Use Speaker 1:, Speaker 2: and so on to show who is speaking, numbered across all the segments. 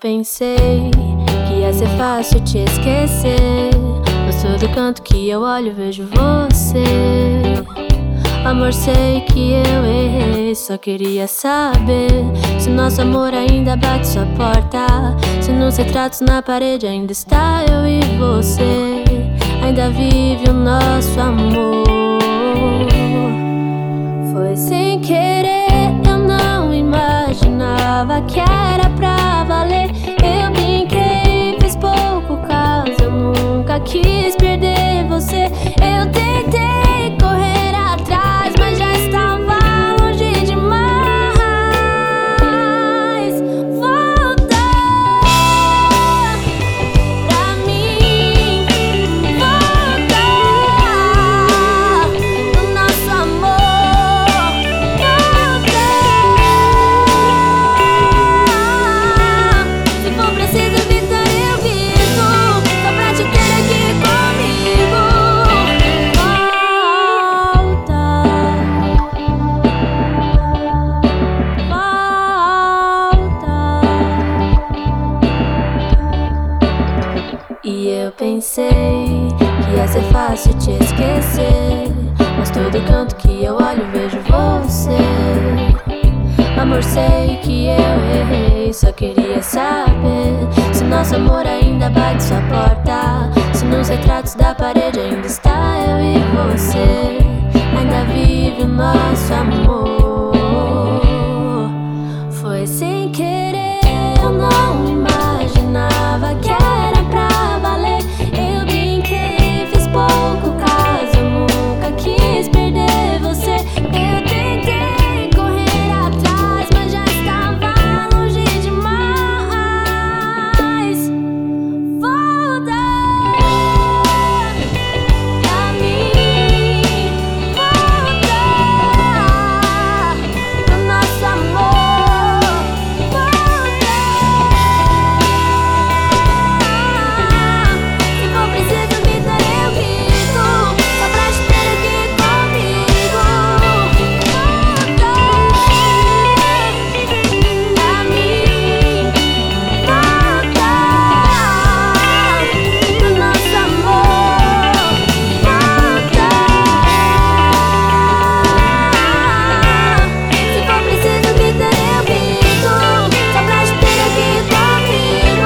Speaker 1: pensei que ia ser fácil te esquecer, mas todo canto que eu olho vejo você. Amor, sei que eu errei, só queria saber se nosso amor ainda bate sua porta, se nos retratos na parede ainda está eu e você, ainda vive o nosso amor. Foi sem querer, eu não imaginava que era pra valer. Eu brinquei, fiz pouco caso, eu nunca quis perder você. Eu tentei correr atrás, mas já estava longe demais. Volta pra mim, volta no nosso amor, volta. Se for preciso evitar, eu evito, só pra te ter aqui comigo. E eu pensei que ia ser fácil te esquecer, mas todo canto que eu olho vejo você. Amor, sei que eu errei, só queria saber se nosso amor ainda bate sua porta, se nos retratos da parede ainda está eu e você, ainda vive o nosso amor. Foi sem querer, eu não imaginava que era pra valer. Eu brinquei, fiz pouco caso, eu nunca quis perder você. Eu tentei correr atrás, mas já estava longe demais. Volta pra mim, volta pro nosso amor, volta. Se for preciso evitar, eu evito, só pra te ter aqui comigo. Volta pra mim, volta pro nosso amor, volta. Se for preciso evitar, eu evito, só pra te ter aqui comigo.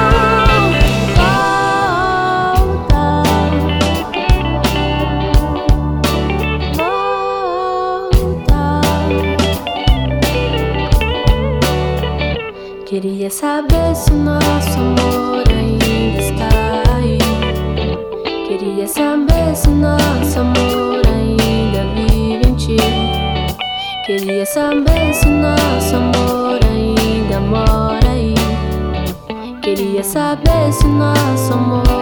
Speaker 1: Queria saber se nosso amor ainda está aí. Queria saber se nosso amor ainda vive em ti. Queria saber se nosso amor ainda mora aí. Queria saber se nosso amor